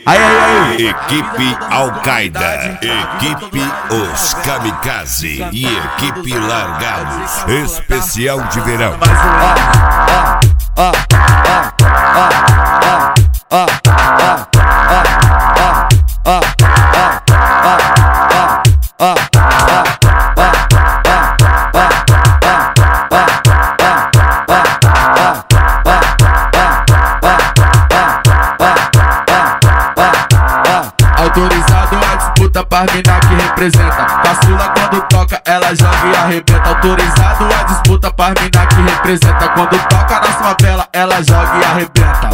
Aí. Equipe Al-Qaeda, equipe Os Kamikaze e equipe Largados. Especial de verão. Autorizado a disputa pras mina que representa. Caçula quando toca, ela joga e arrebenta. Autorizado a disputa pras mina que representa. Quando toca na favela, ela joga e arrebenta.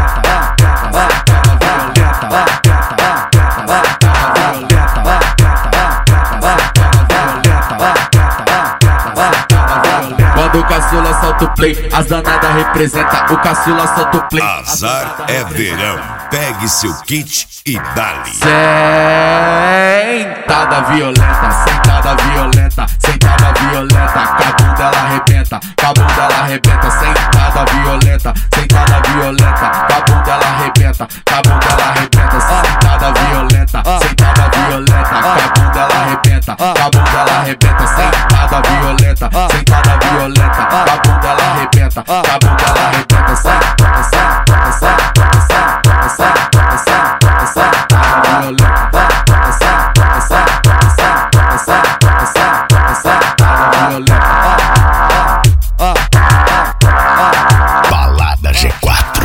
Quando o caçula solta o play, as danadas representa. O caçula solta o play. Azar é verão. Pegue seu kit e dá-lhe. Sentada violenta, sentada violenta, sentada violenta. Cabum dela arrebenta, cabum dela arrebenta. Sentada violenta, sentada violenta. Cabum dela arrebenta, cabum dela arrebenta. Sentada violenta, sentada violenta. Cabum dela arrebenta, cabum dela arrebenta. Sentada violenta, sentada violenta. Cabum dela arrebenta, cabum dela arrebenta. Sentada Balada G4.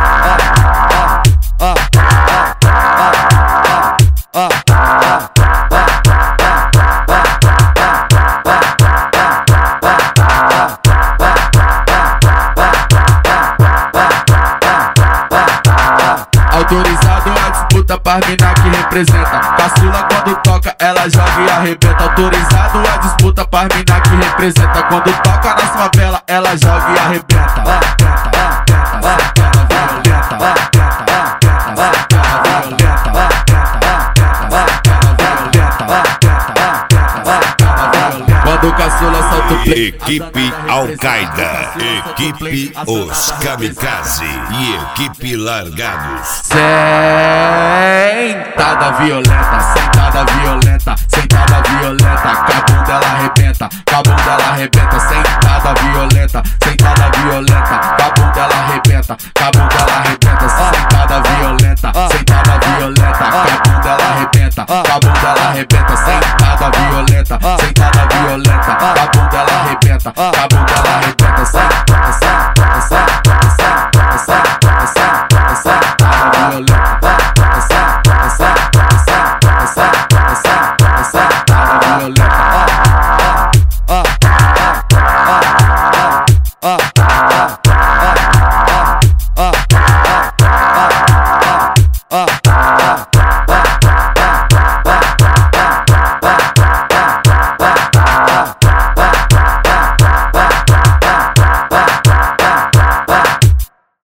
Autorizado a disputa pras mina que representa. Caçula quando toca, ela joga e arrebenta. Autorizado a disputa pras mina que representa. Quando toca na favela, ela joga e arrebenta. Quando o caçula solta o play. Equipe Al-Qaeda, equipe Os Kamikaze e equipe Largados. Sentada violenta, sentada violenta, sentada violenta. Cabum dela arrebenta, cabum dela arrebenta. Sentada violenta, sentada violenta. Cabum dela arrebenta, cabum dela arrebenta. Sentada violenta, sentada violenta. Cabum dela arrebenta, cabum dela arrebenta. Sentada violenta, sentada violenta. Cabum dela arrebenta.